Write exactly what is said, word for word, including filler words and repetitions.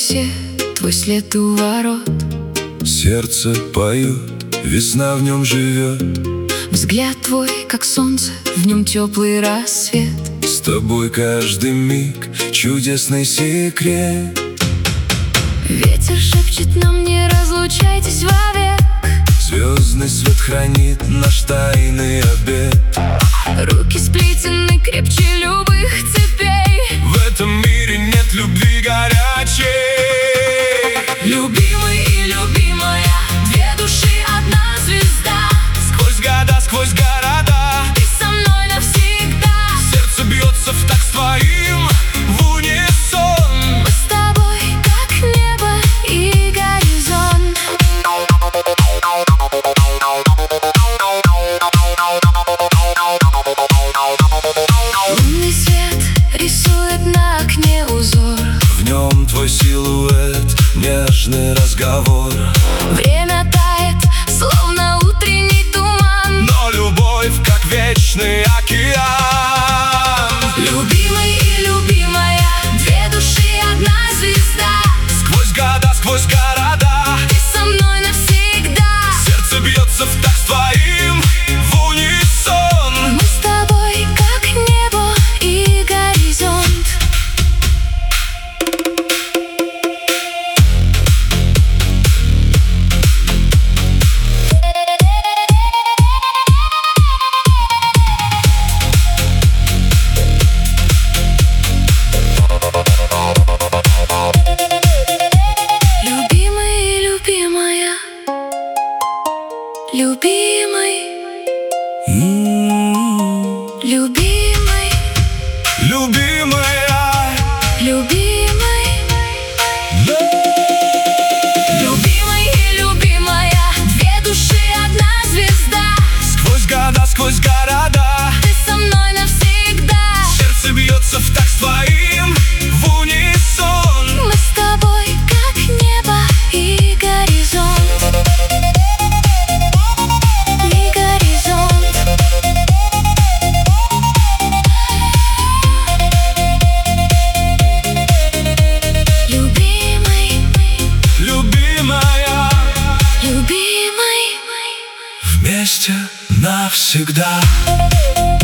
рассвет, твой след у ворот. Сердце поет, весна в нем живет. Взгляд твой, как солнце, в нем теплый рассвет. С тобой каждый миг чудесный секрет. Ветер шепчет нам: не разлучайтесь вовек. Звездный свет хранит наш тайный обет. Руки сплетены крепче любых цепей. В этом мире нет любви горячей. Любимый и любимая, две души, одна звезда. Сквозь года, сквозь города, ты со мной навсегда. сердце бьется в такт твоим, в унисон. Мы с тобой, как небо и горизонт. Лунный свет рисует на окне узор. В нем твой силуэт, нежный разговор. Время тает, словно утренний туман. Но любовь, как вечный океан. Любимый и любимая, две души, одна звезда. Сквозь года, сквозь города, ты со мной навсегда. сердце бьется в такт твоим, в унисон. Мы с тобой, как небо и горизонт. Любимый, М-м-м. любимый, Любимая, любимый, любимый и любимая, две души, одна звезда. сквозь года, сквозь города, ты со мной навсегда. сердце бьется в такт твоим, в унисон. Мы с тобой, как небо и горизонт. Вместе навсегда.